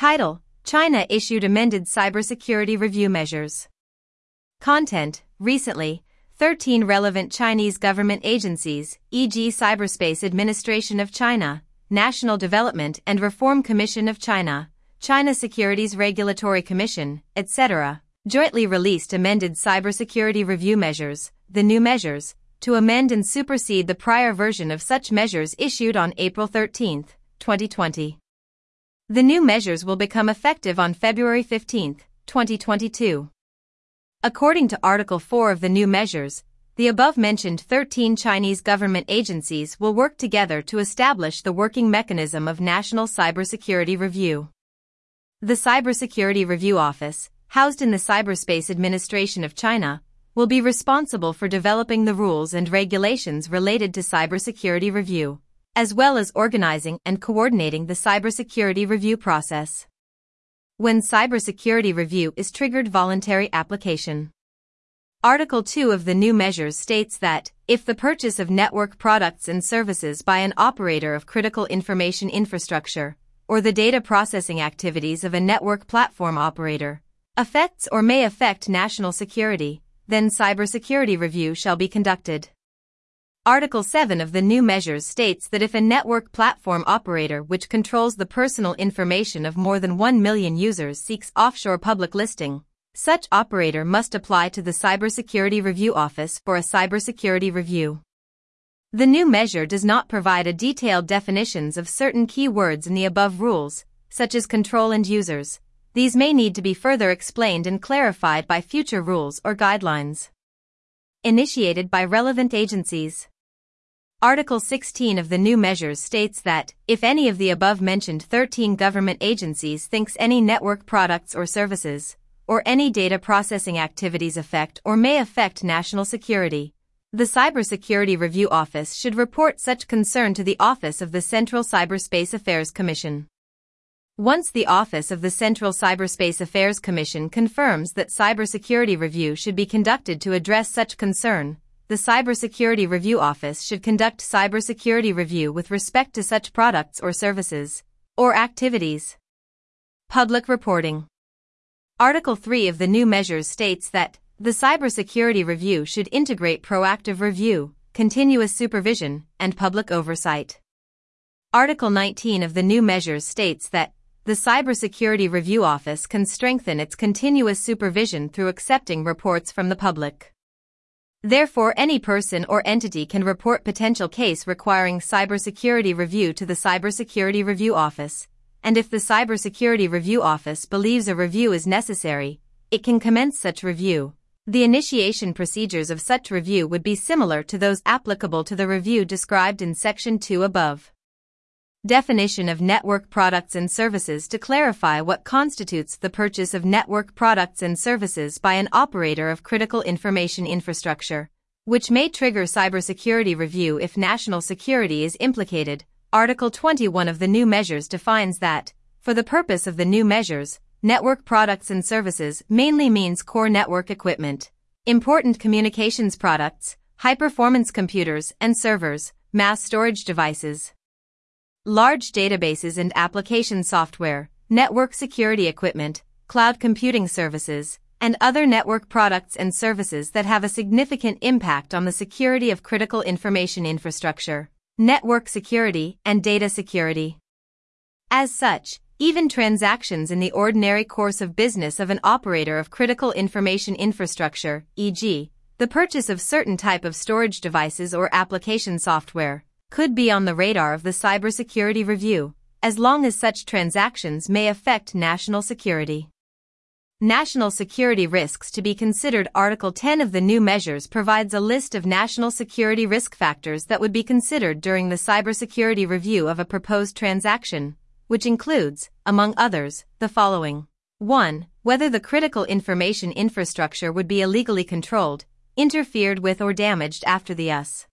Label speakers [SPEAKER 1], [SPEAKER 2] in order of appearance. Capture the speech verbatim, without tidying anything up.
[SPEAKER 1] Title: China issued amended cybersecurity review measures. Content: Recently, thirteen relevant Chinese government agencies, for example Cyberspace Administration of China, National Development and Reform Commission of China, China Securities Regulatory Commission, et cetera, jointly released amended cybersecurity review measures, the new measures, to amend and supersede the prior version of such measures issued on April thirteenth, twenty twenty. The new measures will become effective on February fifteenth, twenty twenty-two. According to Article four of the new measures, the above-mentioned thirteen Chinese government agencies will work together to establish the working mechanism of National Cybersecurity Review. The Cybersecurity Review Office, housed in the Cyberspace Administration of China, will be responsible for developing the rules and regulations related to cybersecurity review, as well as organizing and coordinating the cybersecurity review process. When cybersecurity review is triggered, voluntary application. Article two of the new measures states that, if the purchase of network products and services by an operator of critical information infrastructure, or the data processing activities of a network platform operator, affects or may affect national security, then cybersecurity review shall be conducted. Article seven of the new measures states that if a network platform operator which controls the personal information of more than one million users seeks offshore public listing, such operator must apply to the Cybersecurity Review Office for a cybersecurity review. The new measure does not provide a detailed definitions of certain key words in the above rules, such as control and users. These may need to be further explained and clarified by future rules or guidelines. Initiated by relevant agencies. Article sixteen of the new measures states that, if any of the above-mentioned thirteen government agencies thinks any network products or services, or any data processing activities affect or may affect national security, the Cybersecurity Review Office should report such concern to the Office of the Central Cyberspace Affairs Commission. Once the Office of the Central Cyberspace Affairs Commission confirms that cybersecurity review should be conducted to address such concern, the Cybersecurity Review Office should conduct cybersecurity review with respect to such products or services, or activities. Public reporting. Article three of the new measures states that, the cybersecurity review should integrate proactive review, continuous supervision, and public oversight. Article nineteen of the new measures states that, the Cybersecurity Review Office can strengthen its continuous supervision through accepting reports from the public. Therefore, any person or entity can report potential case requiring cybersecurity review to the Cybersecurity Review Office, and if the Cybersecurity Review Office believes a review is necessary, it can commence such review. The initiation procedures of such review would be similar to those applicable to the review described in Section two above. Definition of network products and services. To clarify what constitutes the purchase of network products and services by an operator of critical information infrastructure, which may trigger cybersecurity review if national security is implicated. Article twenty-one of the new measures defines that, for the purpose of the new measures, network products and services mainly means core network equipment, important communications products, high-performance computers and servers, mass storage devices, large databases and application software, network security equipment, cloud computing services, and other network products and services that have a significant impact on the security of critical information infrastructure, network security, and data security. As such, even transactions in the ordinary course of business of an operator of critical information infrastructure, for example, the purchase of certain type of storage devices or application software, could be on the radar of the cybersecurity review, as long as such transactions may affect national security. National security risks to be considered. Article ten of the new measures provides a list of national security risk factors that would be considered during the cybersecurity review of a proposed transaction, which includes, among others, the following. one. Whether the critical information infrastructure would be illegally controlled, interfered with or damaged after the U S